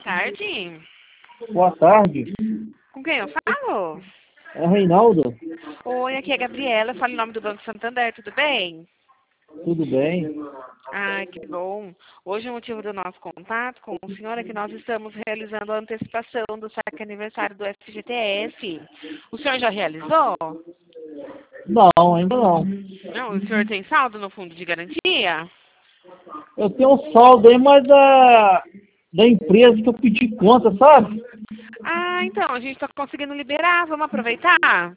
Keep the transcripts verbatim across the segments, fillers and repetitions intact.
tarde. Boa tarde. Com quem eu falo? É Reinaldo. Oi, aqui é a Gabriela. Eu falo em nome do Banco Santander, tudo bem? Tudo bem? Ai, que bom. Hoje o motivo do nosso contato com o senhor é que nós estamos realizando a antecipação do saque aniversário do F G T S. O senhor já realizou? Não, ainda não. Não, o senhor tem saldo no fundo de garantia? Eu tenho um saldo aí, mas da, da empresa que eu pedi conta, sabe? Ah, então, a gente está conseguindo liberar. Vamos aproveitar?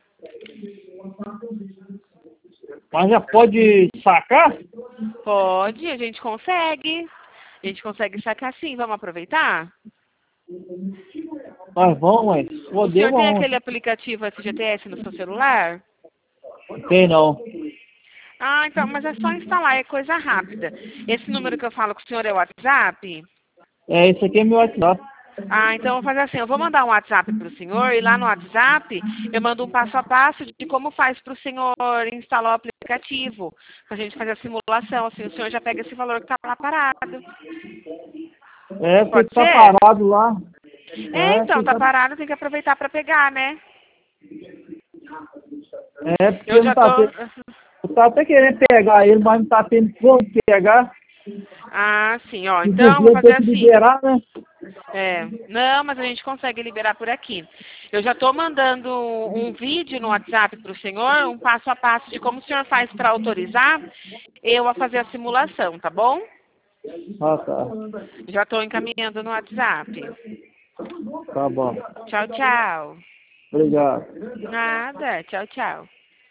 Mas já pode sacar? Pode, a gente consegue. A gente consegue sacar sim. Vamos aproveitar? Nós vamos, mas O poder, senhor tem vamos. aquele aplicativo F G T S no seu celular? Tem não. Ah, então, mas é só instalar, é coisa rápida. Esse número que eu falo com o senhor é o WhatsApp? É, esse aqui é meu WhatsApp. Ah, então eu vou fazer assim, eu vou mandar um WhatsApp para o senhor e lá no WhatsApp eu mando um passo a passo de como faz para o senhor instalar o aplicativo, para a gente fazer a simulação, assim o senhor já pega esse valor que está lá parado. É, porque Pode tá ser? parado lá. É, É, então, porque tá tá, parado, tem que aproveitar para pegar, né? é, porque Eu não já tá tô... tendo. Eu tava até querendo pegar ele, mas não tá tendo como pegar. Ah, sim, ó, então eu Inclusive vou eu fazer tenho que assim. liberar, né? É, não, mas a gente consegue liberar por aqui. Eu já estou mandando um vídeo no WhatsApp para o senhor, um passo a passo de como o senhor faz para autorizar eu a fazer a simulação, tá bom? Ah, tá. Já estou encaminhando no WhatsApp. Tá bom. Tchau, tchau. Obrigado. Nada, tchau, tchau.